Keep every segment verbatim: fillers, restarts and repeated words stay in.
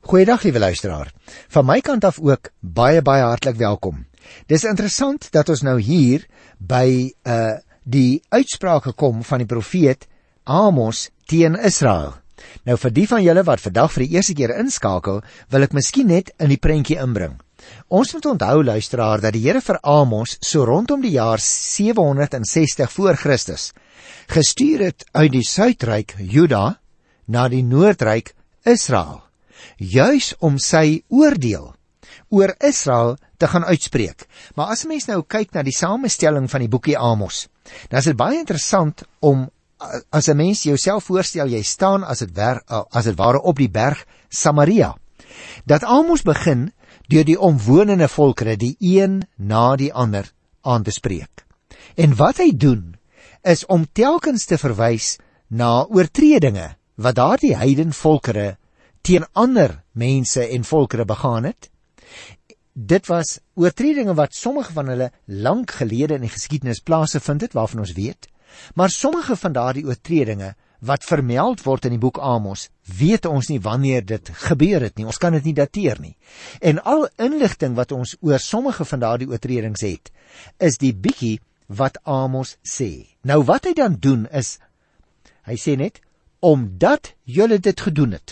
Goeiedag, liewe luisteraar. Van my kant af ook baie, baie hartlik welkom. Dis interessant dat ons nou hier by uh, die uitsprake kom van die profeet Amos teen Israel. Nou vir die van julle wat vandag vir die eerste keer inskakel, wil ek miskien net in die prentjie inbring. Ons moet onthou, luisteraar, dat die Here vir Amos so rondom die jaar sewe honderd sestig voor Christus gestuur het uit die Suidryk Juda na die Noordryk Israel, juis om sy oordeel oor Israel te gaan uitspreek. Maar as 'n mens nou kyk na die samestelling van die boekie Amos, dan is dit baie interessant om, as 'n mens jouself voorstel, jy staan as dit wer, as dit ware op die berg Samaria, dat Amos begin deur die omwonende volkere die een na die ander aan te spreek. En wat hy doen, is om telkens te verwys na oortredinge wat daardie heiden volkere teen ander mense en volkere begaan het. Dit was oortredinge wat sommige van hulle lank gelede in die geskiedenis plaasgevind het, waarvan ons weet, maar sommige van daardie oortredinge wat vermeld word in die boek Amos, weet ons nie wanneer dit gebeur het nie, ons kan dit nie dateer nie. En al inligting wat ons oor sommige van daardie oortredings het, is die bietjie wat Amos sê. Nou wat hy dan doen is, hy sê net, omdat julle dit gedoen het,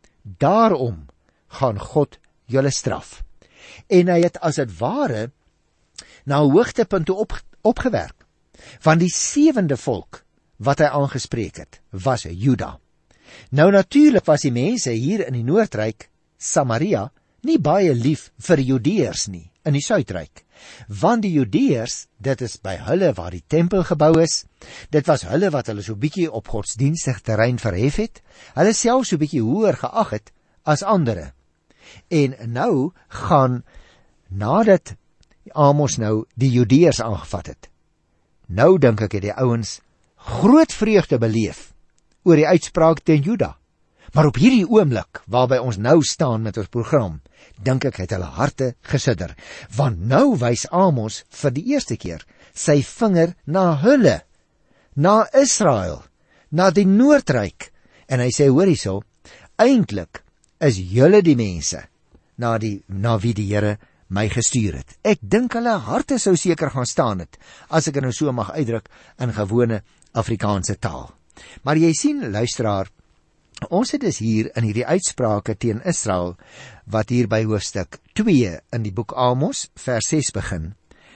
daarom gaan God julle straf. En hy het as het ware na 'n hoogtepunt toe op, opgewerk. Want die sewende volk wat hy aangespreek het, was Juda. Nou natuurlik was die mense hier in die Noordryk, Samaria, nie baie lief vir Judeërs nie, in die Suidryk. Want die Judeërs, dit is by hulle waar die tempel gebou is, dit was hulle wat hulle so bietjie op godsdienstig terrein verhef het, hulle self so bietjie hoër geag het as ander. En nou gaan, nadat Amos nou die Judeërs aangevat het, nou dink ek het die ouens groot vreugde beleef oor die uitspraak teen Juda. Maar op hierdie oomblik, waarby ons nou staan met ons program, dink ek het hulle harte gesidder, want nou wys Amos vir die eerste keer sy vinger na hulle, na Israel, na die Noordryk, en hy sê, hoor hierso, eintlik is julle die mense na, die, na wie die Here my gestuur het. Ek dink hulle harte sou seker gaan staan het, as ek het nou so mag uitdruk in gewone Afrikaanse taal. Maar jy sien, luisteraar, ons het dus hier in hierdie uitsprake teen Israel, wat hier by hoofstuk twee in die boek Amos, vers ses begin,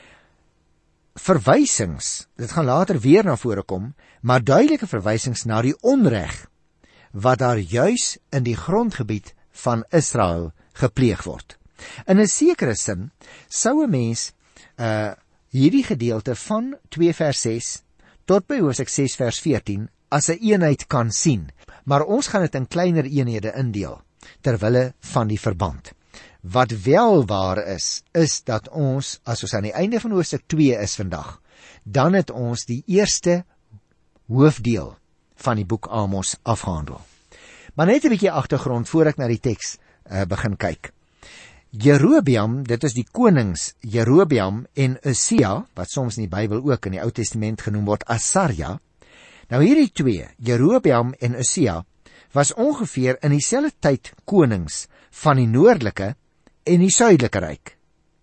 verwysings, dit gaan later weer na vore kom, maar duidelike verwysings na die onreg, wat daar juis in die grondgebied van Israel gepleeg word. In 'n sekere sin sou 'n mens uh, hierdie gedeelte van twee vers ses tot by hoofstuk ses vers veertien as 'n eenheid kan sien, maar ons gaan dit in kleiner eenhede indeel terwille van die verband. Wat wel waar is, is dat ons, as ons aan die einde van hoofstuk twee is vandag, dan het ons die eerste hoofdeel van die boek Amos afgehandel. Maar net 'n bietjie agtergrond voor ek na die teks uh, begin kyk. Jerobeam, dit is die konings Jerobeam en Usia, wat soms in die Bybel ook in die Ou Testament genoem word Asarja. Nou hierdie twee, Jerobeam en Usia, was ongeveer in dieselfde tyd konings van die noordelike en die suidelike ryk.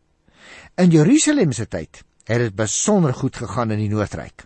In Jerusalem se tyd het dit besonder goed gegaan in die Noordryk.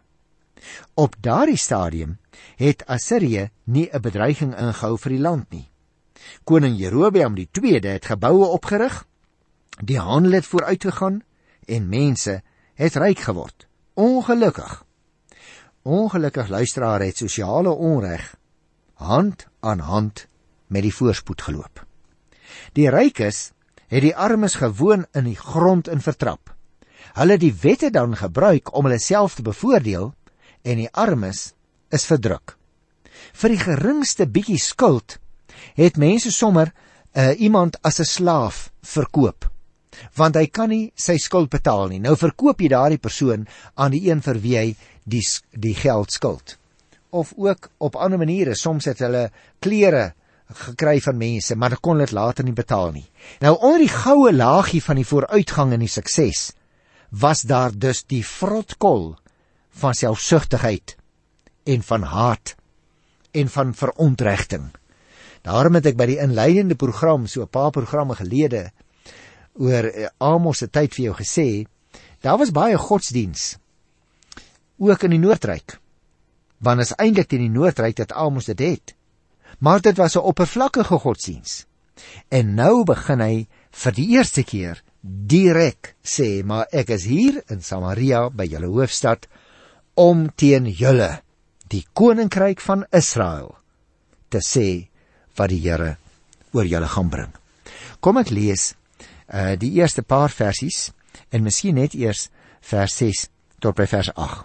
Op daardie stadium het Assirië nie 'n bedreiging ingehou vir die land nie. Koning Jerobeam die tweede het geboue opgerig, die handel het vooruitgegaan en mense het ryk geword. Ongelukkig. Ongelukkig, luisteraar, het sosiale onreg hand aan hand met die voorspoed geloop. Die rykes het die armes gewoon in die grond in vertrap. Hulle die wette dan gebruik om hulle self te bevoordeel en die armes is verdruk. Vir die geringste bietjie skuld het mense sommer uh, iemand as 'n slaaf verkoop, want hy kan nie sy skuld betaal nie. Nou verkoop jy daardie persoon aan die een vir wie hy die, die geld skuld. Of ook op ander maniere, soms het hulle klere gekry van mense, maar kon dit later nie betaal nie. Nou onder die goue laagie van die vooruitgang en die sukses, was daar dus die vrotkol van selfsugtigheid en van haat en van verontrechting. Daarom het ek by die inleidende program, so 'n paar programme gelede, oor uh, Amos se tyd vir jou gesê, daar was baie godsdiens, ook in die Noordryk, want is eintlik in die Noordryk dat Amos dit het, maar dit was 'n oppervlakkige godsdiens. En nou begin hy vir die eerste keer direk sê, maar ek is hier in Samaria by julle hoofstad om teen julle, die koninkryk van Israel, te sê wat die Here oor julle gaan bring. Kom ek lees uh, die eerste paar versies en miskien net eers vers ses tot by vers agt.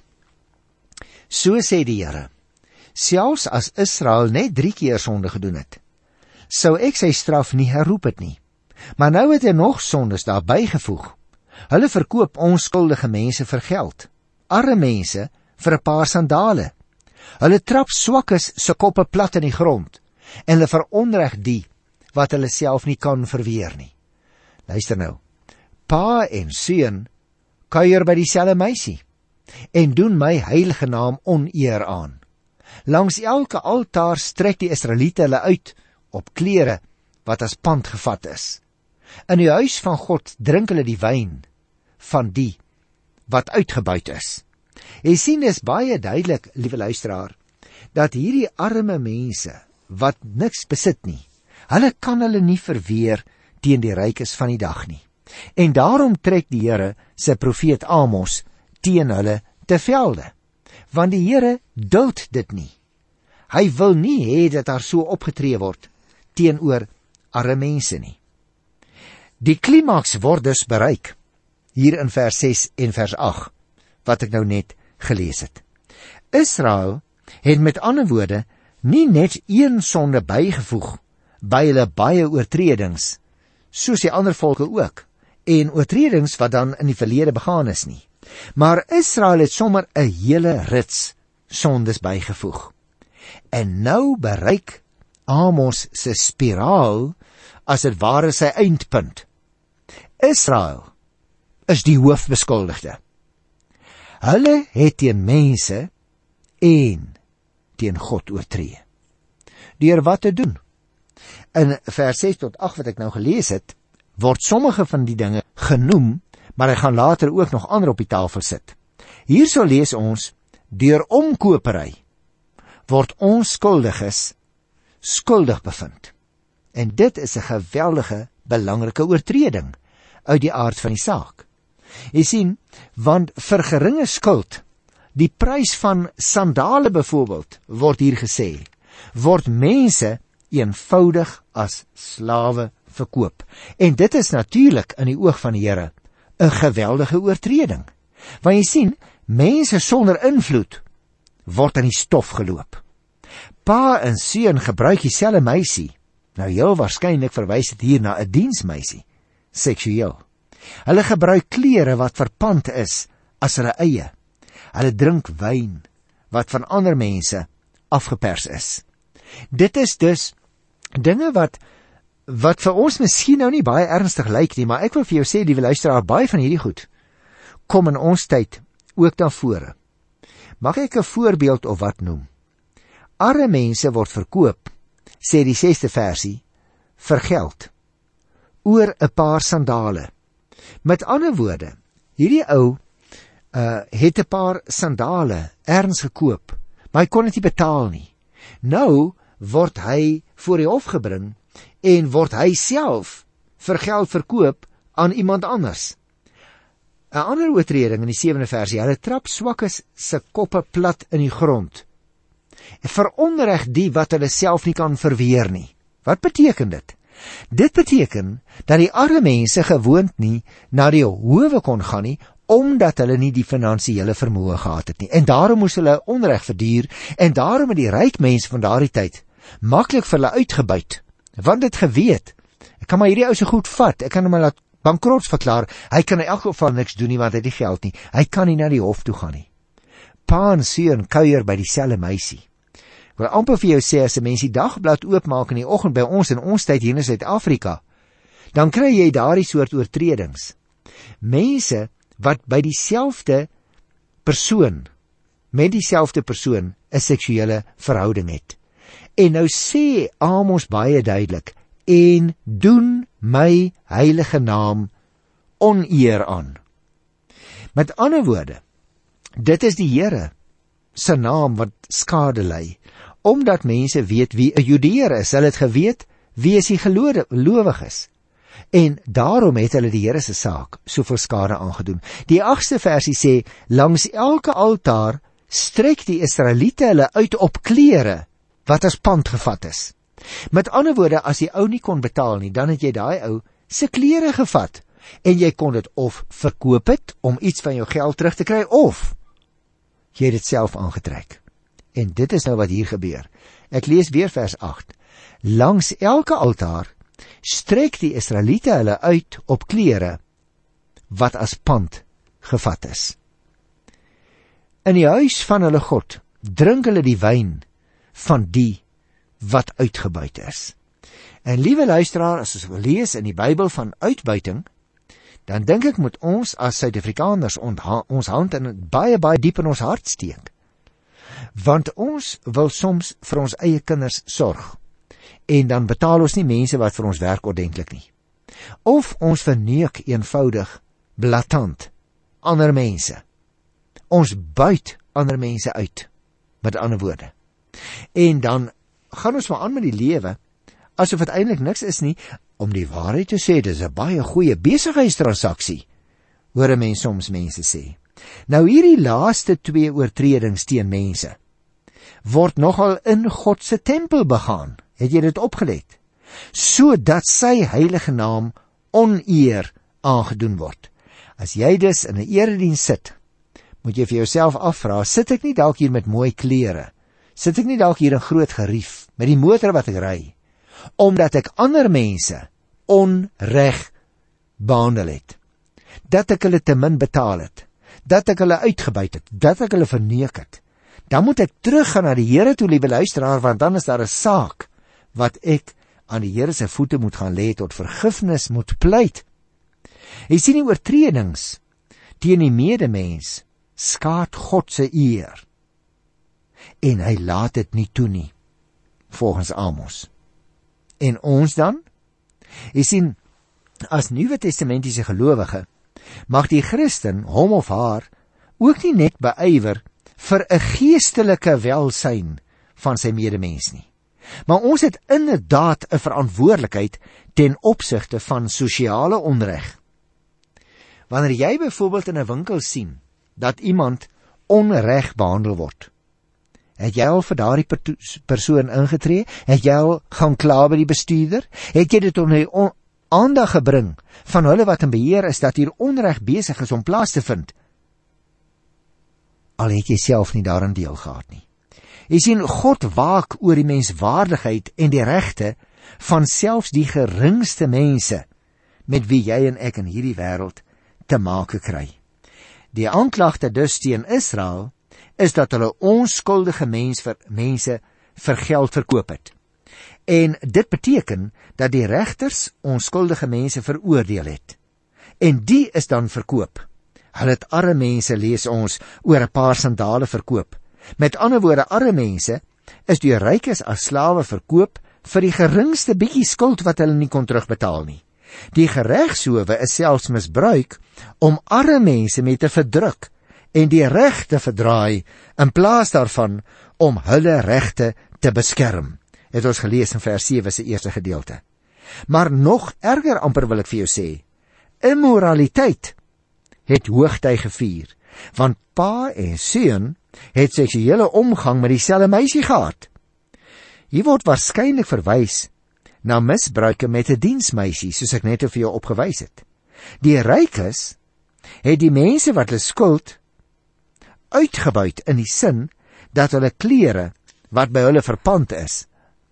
So sê die Here, selfs as Israel net drie keer sonde gedoen het, sou ek sy straf nie herroep het nie. Maar nou het hy nog sondes daarby gevoeg. Hulle verkoop onskuldige mense vir geld, arme mense vir 'n paar sandale. Hulle trap swakkes se koppe plat in die grond, en hulle veronreg die wat hulle self nie kan verweer nie. Luister nou, pa en seun kuier by dieselfde meisie, en doen my heilige naam oneer aan. Langs elke altaar strek die Israeliete hulle uit op klere wat as pand gevat is. In die huis van God drink hulle die wyn van die wat uitgebuit is. Jy sien, dis baie duidelik, liewe luisteraar, dat hierdie arme mense wat niks besit nie, hulle kan hulle nie verweer teen die rykes van die dag nie. En daarom trek die Here sy profeet Amos teen hulle te velde, want die Here duld dit nie. Hy wil nie hê dat daar so opgetree word teenoor arme mense nie. Die klimaks word dus bereik, hier in vers ses en vers agt, wat ek nou net gelees het. Israel het met ander woorde nie net een sonde bygevoeg by hulle baie oortredings, soos die ander volke ook, en oortredings wat dan in die verlede begaan is nie. Maar Israel het sommer 'n hele rits sondes bygevoeg. En nou bereik Amos se spiraal as dit ware sy eindpunt. Israel is die hoofbeskuldigde. Hulle het teen mense en teen God oortree. Deur wat te doen? In vers ses tot agt wat ek nou gelees het, word sommige van die dinge genoem, maar hy gaan later ook nog ander op die tafel sit. Hierso lees ons, deur omkopery word onskuldiges skuldig bevind. En dit is 'n geweldige, belangrike oortreding uit die aard van die saak. Jy sien, want vir geringe skuld, die prys van sandale byvoorbeeld, word hier gesê, word mense eenvoudig as slawe verkoop. En dit is natuurlik in die oog van die Here 'n geweldige oortreding. Want jy sien, mense sonder invloed word in die stof geloop. Pa en seun gebruik dieselfde meisie. Nou heel waarskynlik verwys dit hier na 'n diensmeisie, seksueel. Hulle gebruik klere wat verpand is as hulle eie. Hulle drink wyn wat van ander mense afgepers is. Dit is dus dinge wat wat vir ons miskien nou nie baie ernstig lyk nie, maar ek wil vir jou sê, liewe luisteraar, baie van hierdie goed kom in ons tyd ook na vore. Mag ek 'n voorbeeld of wat noem? Arme mense word verkoop, sê die sesde versie, vir geld, oor 'n paar sandale. Met ander woorde, hierdie ou uh, het 'n paar sandale erns gekoop, maar hy kon dit nie betaal nie. Nou word hy voor die hof gebring en word hy self vir geld verkoop aan iemand anders. 'n Ander oortreding in die sewende versie, hulle trap swakkes se koppe plat in die grond. Veronreg die wat hulle self nie kan verweer nie. Wat beteken dit? Dit beteken dat die arme mense gewoond nie na die howe kon gaan nie, omdat hulle nie die finansiële vermoë gehad het nie. En daarom moes hulle onreg verduur, en daarom het die ryk mense van daardie tyd maklik vir hulle uitgebuit, want dit geweet, ek kan maar hierdie ou se goed vat, ek kan hom laat bankrot verklaar, hy kan in elk geval niks doen nie, want hy het die geld nie, hy kan nie na die hof toe gaan nie. Pa en seun kuier by dieselfde meisie. Ek wil amper vir jou sê, as 'n mens die dagblad oopmaak in die oggend by ons in ons tyd hier in Suid-Afrika, dan kry jy daardie soort oortredings. Mense wat by dieselfde persoon, met dieselfde persoon 'n seksuele verhouding het. En nou sê Amos baie duidelik, en doen my heilige naam oneer aan. Met ander woorde, dit is die Here se naam wat skade ly, omdat mense weet wie 'n Judeër is. Hulle het geweet wie is die gelowig is. En daarom het hulle die Here se saak soveel skade aangedoen. Die agste versie sê, langs elke altaar strek die Israeliete hulle uit op klere wat as pand gevat is. Met ander woorde, as die ou nie kon betaal nie, dan het jy daai ou se klere gevat, en jy kon dit of verkoop het om iets van jou geld terug te kry, of jy het dit self aangetrek. En dit is nou wat hier gebeur. Ek lees weer vers agt. Langs elke altaar strek die Israeliete hulle uit op klere wat as pand gevat is. In die huis van hulle God drink hulle die wyn van die wat uitgebuit is. En liewe luisteraar, as ons lees in die Bybel van uitbuiting, dan dink ek moet ons as Suid-Afrikaners ons hand in baie baie diep in ons hart steek. Want ons wil soms vir ons eie kinders sorg, en dan betaal ons nie mense wat vir ons werk ordentlik nie. Of ons verneuk eenvoudig, blaatant, ander mense. Ons buit ander mense uit, met ander woorde. En dan gaan ons maar aan met die lewe, asof het eintlik niks is nie. Om die waarheid te sê, dit is 'n baie goeie besigheidstransaksie, hoor 'n mens soms mense sê. Nou hierdie laaste twee oortredings teen mense word nogal in God se tempel begaan. Het jy dit opgelet? Sodat sy heilige naam oneer aangedoen word. As jy dus in 'n erediens sit, moet jy vir jouself afvra, sit ek nie dalk hier met mooi klere? Sit ek nie dalk hier in groot gerief met die motor wat ek ry, omdat ek ander mense onreg behandel het, dat ek hulle te min betaal het, dat ek hulle uitgebuit het, dat ek hulle verneuk het? Dan moet ek teruggaan na die Here toe, liewe luisteraar, want dan is daar 'n saak wat ek aan die Here se voete moet gaan lê, tot vergifnis moet pleit. Jy sien, die oortredings teen die medemens skaad God se eer, en hy laat dit nie toe nie, volgens Amos. En ons dan? Jy sien, as Nuwe Testamentiese gelowige, mag die Christen hom of haar ook nie net beywer vir 'n geestelike welsyn van sy medemens nie. Maar ons het inderdaad 'n verantwoordelikheid ten opsigte van sosiale onreg. Wanneer jy byvoorbeeld in 'n winkel sien dat iemand onreg behandel word, het jy al vir daardie persoon ingetree? Het jy al gaan kla by die bestuurder? Het jy dit onder die aandag gebring van hulle wat in beheer is, dat hier onreg besig is om plaas te vind? Al het jy self nie daarin deel gehad nie. Jy sien, God waak oor die menswaardigheid en die regte van selfs die geringste mense met wie jy en ek in hierdie wêreld te make kry. Die aanklagte dus teen Israel is dat hulle onskuldige mens vir, mense vir geld verkoop het. En dit beteken dat die regters onskuldige mense veroordeel het. En die is dan verkoop. Hulle het arme mense, lees ons, oor 'n paar sandale verkoop. Met ander woorde, arme mense is deur rykes as slawe verkoop vir die geringste bietjie skuld wat hulle nie kon terugbetaal nie. Die geregshowe is selfs misbruik om arme mense mee te verdruk en die reg te verdraai, in plaas daarvan om hulle regte te beskerm. Het ons gelees in vers sewe se eerste gedeelte. Maar nog erger amper wil ek vir jou sê, immoraliteit het hoogtyd gevier, want pa en seun het seksuele omgang met dieselfde meisie gehad. Hier word waarskynlik verwys na misbruike met 'n diensmeisie, soos ek net vir jou opgewys het. Die rykes het die mense wat hulle skuld uitgebuit in die sin dat hulle klere wat by hulle verpand is,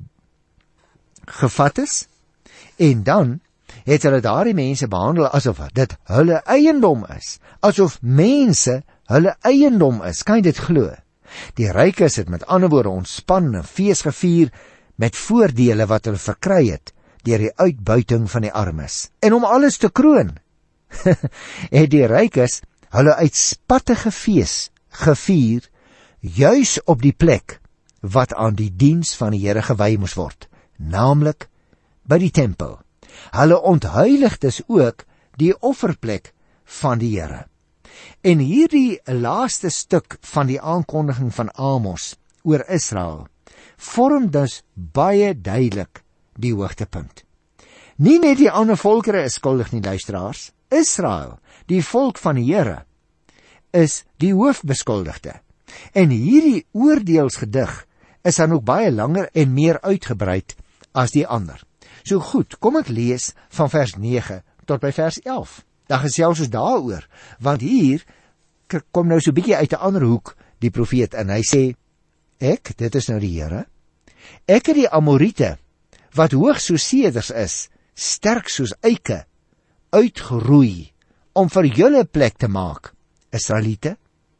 gevat is, en dan het hulle daardie mense behandel asof dit hulle eiendom is, asof mense hulle eiendom is. Kan jy dit glo? Die rykes het met ander woorde ontspan en fees gevier met voordele wat hulle verkry het deur die uitbuiting van die armes. En om alles te kroon, het die rykes hulle uitspattige fees gevier, juis op die plek wat aan die diens van die Here gewy moes word, naamlik by die tempel. Hulle ontheilig dus ook die offerplek van die Here. En hierdie laaste stuk van die aankondiging van Amos oor Israel vorm dus baie duidelik die hoogtepunt. Nie net die ander volkere is skuldig nie, luisteraars. Israel, die volk van die Here, is die hoofbeskuldigde. En hierdie oordeelsgedig is dan ook baie langer en meer uitgebreid as die ander. So goed, kom ek lees van vers nege tot by vers elf. Dan gesels ons daaroor, want hier kom nou so 'n bietjie uit 'n ander hoek die profeet in. Hy sê, ek, dit is nou die Here, ek het die Amorite, wat hoog soos seders is, sterk soos eike, uitgeroei, om vir julle plek te maak, Israeliete.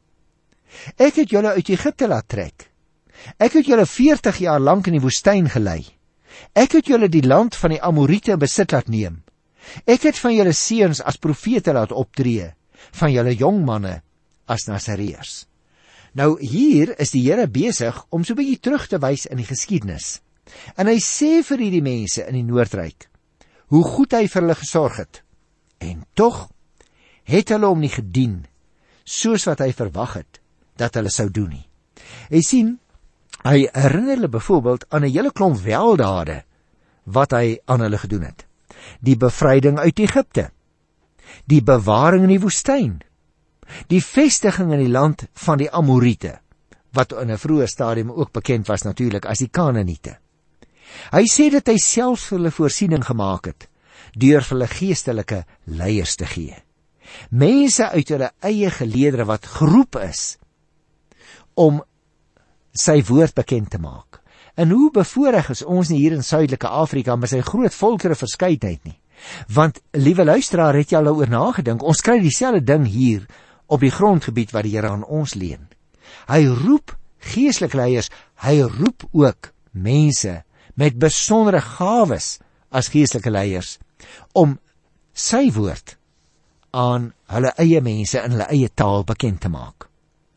Ek het julle uit Egipte laat trek. Ek het julle veertig jaar lank in die woestyn gelei. Ek het julle die land van die Amorite in besit laat neem. Ek het van julle seuns as profete laat optree, van julle jong manne as Nasareërs. Nou hier is die Here besig om so 'n bietjie terug te wys in die geskiedenis. En hy sê vir hierdie mense in die Noordryk hoe goed hy vir hulle gesorg het. En tog het hulle hom nie gedien soos wat hy verwag het dat hulle sou doen nie. Jy sien, hy herinner hulle byvoorbeeld aan 'n hele klomp weldade wat hy aan hulle gedoen het. Die bevryding uit Egipte, die bewaring in die woestyn, die vestiging in die land van die Amorite, wat in 'n vroeë stadium ook bekend was natuurlik as die Kanaaniete. Hy sê dat hy self vir hulle voorsiening gemaak het, deur vir hulle geestelike leiers te gee. Mense uit hulle eie geleedere wat geroep is om sy woord bekend te maak. En hoe bevoorreg is ons nie hier in Suidelike Afrika met sy groot volkere verskeidenheid nie. Want, liewe luisteraar, het jy al oor nagedink, ons kry dieselfde ding hier op die grondgebied wat die Here aan ons leen. Hy roep geestelike leiers, hy roep ook mense met besondere gawes as geestelike leiers om sy woord aan hulle eie mense in hulle eie taal bekend te maak.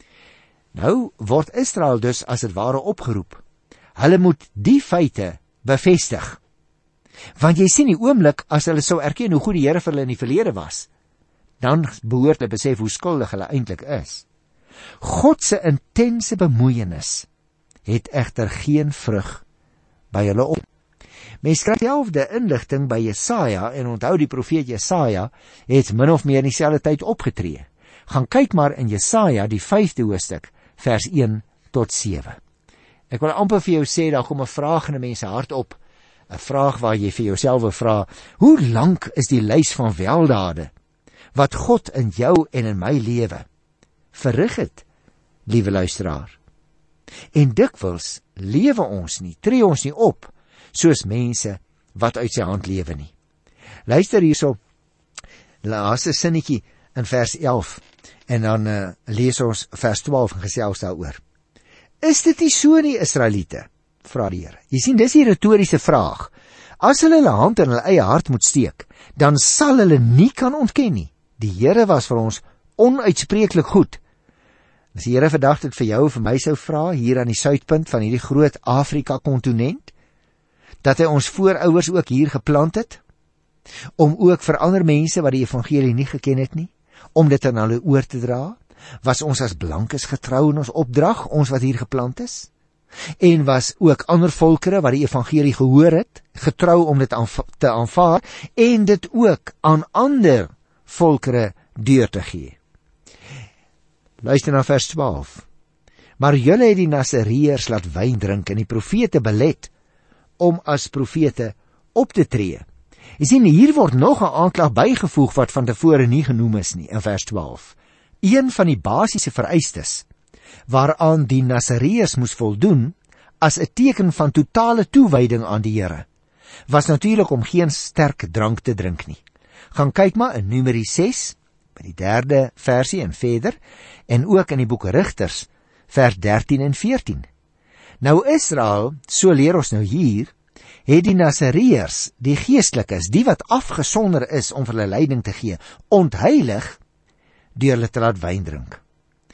Nou word Israel dus as het ware opgeroep. Hulle moet die feite bevestig. Want jy sien die oomblik as hulle sou erken hoe goed die Here vir hulle in die verlede was, dan behoort hulle besef hoe skuldig hulle eintlik is. God se intense bemoeienis het egter geen vrug by hulle op. Mens kry dieselfde inligting by Jesaja, en onthou die profeet Jesaja het min of meer in dieselfde tyd opgetree. Gaan kyk maar in Jesaja die vyfde hoofstuk, vers een tot sewe. Ek wil amper vir jou sê, daar kom 'n vraag in 'n mens se hart op, 'n vraag waar jy vir jouself wil vra, hoe lank is die lys van weldade wat God in jou en in my lewe verrig het, liewe luisteraar? En dikwels lewe ons nie, tree ons nie op soos mense wat uit sy hand lewe nie. Luister hierso, laaste sinnetjie in vers elf, en dan uh, lees ons vers twaalf en gesels daaroor. Is dit nie so nie, Israeliete? Vra die Here. Jy sien, dis die retoriese vraag. As hulle hulle hand in hulle eie hart moet steek, dan sal hulle nie kan ontken nie. Die Here was vir ons onuitspreeklik goed. As die Here vandag dit vir jou en vir my sou vra, hier aan die suidpunt van hierdie groot Afrika-kontinent, dat hy ons voorouers ook hier geplant het, om ook vir ander mense wat die evangelie nie geken het nie, om dit aan hulle oor te dra, was ons as blankes getrou in ons opdrag, ons wat hier geplant is, en was ook ander volkere wat die evangelie gehoor het, getrou om dit aanva- te aanvaar, en dit ook aan ander volkere deur te gee. Luister na vers twaalf. Maar julle het die Nasareërs laat wyn drink en die profete belet om as profete op te tree. Jy sien, hier word nog 'n aanklag bygevoeg wat van tevore nie genoem is nie, in vers twaalf. Een van die basiese vereistes waaraan die Nasareërs moes voldoen as 'n teken van totale toewyding aan die Here, was natuurlik om geen sterk drank te drink nie. Gaan kyk maar in Numeri ses, by die derde versie en verder, en ook in die boek Rigters, vers dertien en veertien. Nou Israel, so leer ons nou hier, het die Nasareërs, die geestelikes, die wat afgesonder is om vir hulle leiding te gee, ontheilig deur hulle te laat wyn drink.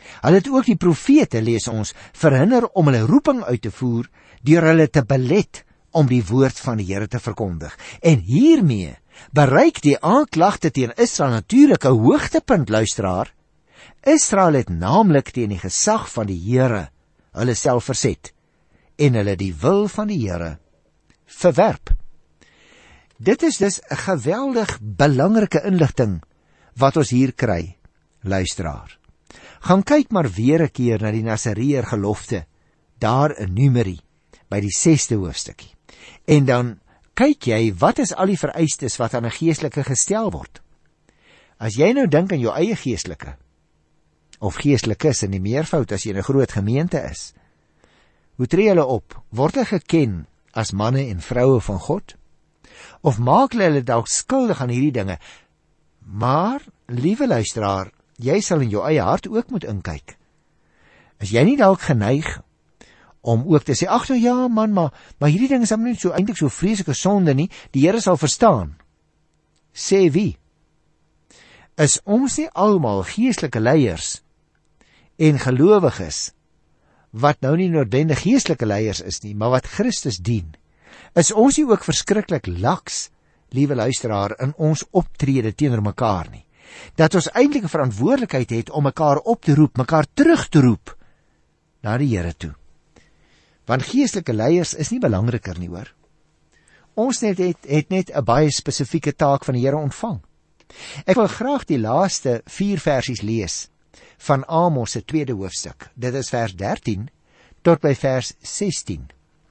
Hulle het ook die profete, lees ons, verhinder om hulle roeping uit te voer, deur hulle te belet om die woord van die Here te verkondig. En hiermee bereik die aanklagte teen Israel natuurlik 'n hoogtepunt, luisteraar. Israel het naamlik teen die gesag van die Here hulle self verset en hulle die wil van die Here verwerp. Dit is dus 'n geweldig belangrike inligting wat ons hier kry, luisteraar. Gaan kyk maar weer 'n keer na die Nasareër gelofte, daar in Numeri, by die sesde hoofstukkie. En dan kyk jy, wat is al die vereistes wat aan 'n geestelike gestel word? As jy nou dink aan jou eie geestelike, of geestelikes in die meervoud as jy in 'n groot gemeente is, hoe tree hulle op? Word hulle geken as manne en vroue van God? Of maak hulle hulle dalk skuldig aan hierdie dinge? Maar, liewe luisteraar, jy sal in jou eie hart ook moet inkyk. Is jy nie dalk geneig om ook te sê, ag nou ja man, maar, maar hierdie ding is dan nie so eintlik so vreeslike sonde nie, die Here sal verstaan. Sê wie? Is ons nie almal geestelike leiers en gelowiges, wat nou nie noodwendig geestelike leiers is nie, maar wat Christus dien? Is ons nie ook verskriklik laks, liewe luisteraar, in ons optrede teenoor mekaar nie? Dat ons eintlik 'n verantwoordelikheid het om mekaar op te roep, mekaar terug te roep na die Here toe. Want geestelike leiers is nie belangriker nie, hoor. Ons net het, het net 'n baie spesifieke taak van die Here ontvang. Ek wil graag die laaste vier versies lees van Amos se tweede hoofstuk. Dit is vers dertien tot by vers sestien.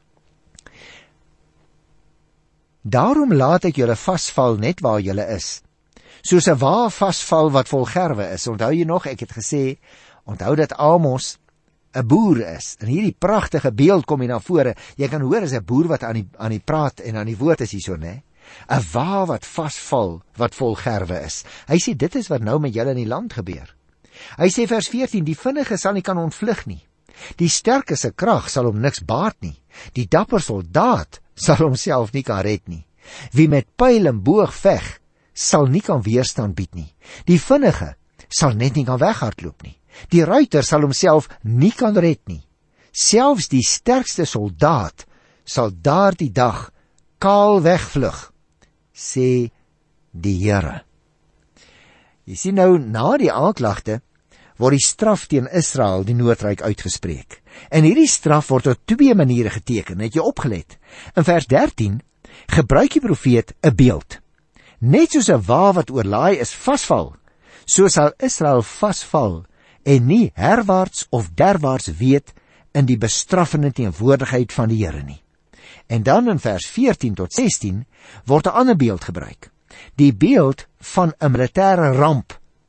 Daarom laat ek julle vasval net waar julle is, soos 'n wa vasval wat vol gerwe is. Onthou jy nog, ek het gesê, onthou dat Amos 'n boer is. En hierdie pragtige beeld kom hier na vore. Jy kan hoor, is 'n boer wat aan die, aan die praat en aan die woord is hierso, né? 'n wa wat vasval, wat vol gerwe is. Hy sê, dit is wat nou met julle in die land gebeur. Hy sê vers veertien, die vinnige sal nie kan ontvlug nie. Die sterkes se krag sal hom niks baat nie. Die dapper soldaat sal homself nie kan red nie. Wie met pyl en boog veg, sal nie kan weerstand bied nie. Die vinnige sal net nie kan weghardloop nie. Die ruiter sal homself nie kan red nie. Selfs die sterkste soldaat sal daardie dag kaal wegvlug, sê die Here. Jy sien nou, na die aanklagte word die straf teen Israel, die noordryk, uitgespreek. En hierdie straf word op twee maniere geteken, het jy opgelet. In vers dertien gebruik die profeet 'n beeld. Net soos 'n wa wat oorlaai is vasval, so sal Israel vasval en nie herwaarts of derwaarts weet in die bestraffende teenwoordigheid van die Here nie. En dan in vers veertien tot sestien word 'n ander beeld gebruik. Die beeld van 'n militêre ramp,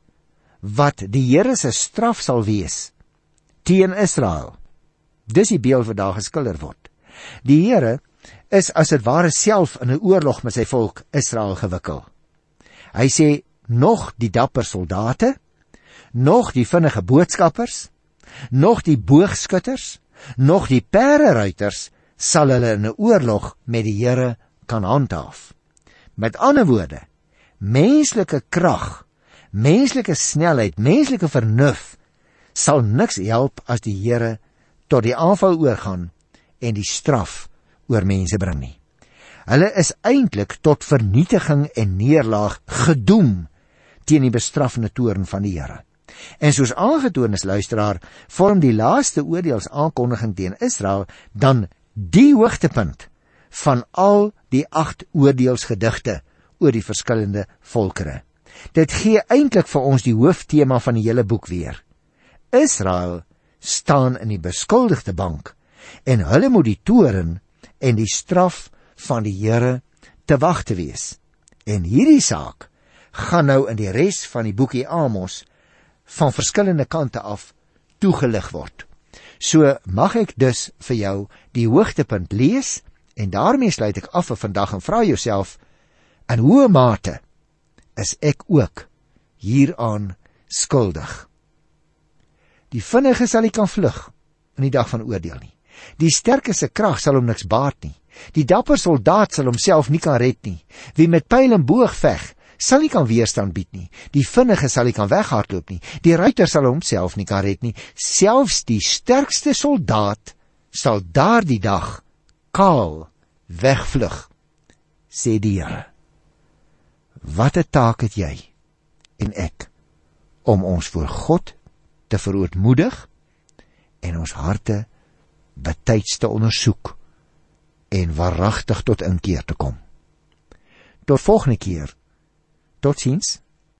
wat die Here se straf sal wees teen Israel. Dis die beeld wat daar geskilder word. Die Here is as dit ware self in 'n oorlog met sy volk Israel gewikkel. Hy sê, nog die dapper soldate, nog die vinnige boodskappers, nog die boogskutters, nog die perderuiters sal hulle in 'n oorlog met die Here kan handhaaf. Met ander woorde, menslike krag, menslike snelheid, menslike vernuf sal niks help as die Here tot die aanval oorgaan en die straf oor mense bring nie. Hulle is eintlik tot vernietiging en neerlaag gedoem teen die bestraffende toorn van die Here. En soos aangetoon is, luisteraar, vorm die laaste oordeelsaankondiging teen Israel dan die hoogtepunt van al die agt oordeelsgedigte oor die verskillende volkere. Dit gee eintlik vir ons die hooftema van die hele boek weer. Israel staan in die beskuldigde bank en hulle moet die toorn en die straf van die Here te wag te wees. En hierdie saak gaan nou in die res van die boekie Amos van verskillende kante af toegelig word. So mag ek dus vir jou die hoogtepunt lees en daarmee sluit ek af vir vandag en vra jouself, in hoe mate is ek ook hieraan skuldig? Die vinnige sal nie kan vlug in die dag van oordeel nie. Die sterkes se krag sal hom niks baat nie. Die dapper soldaat sal homself nie kan red nie. Wie met pyl en boog veg, sal nie kan weerstand bied nie. Die vinnige sal nie kan weghardloop nie. Die ruiter sal homself nie kan red nie. Selfs die sterkste soldaat sal daardie dag kaal wegvlug, sê die Here. Wat 'n taak het jy en ek om ons voor God te verootmoedig en ons harte betyds te ondersoek en waaragtig tot inkeer te kom. Tot volgende keer. Totsiens.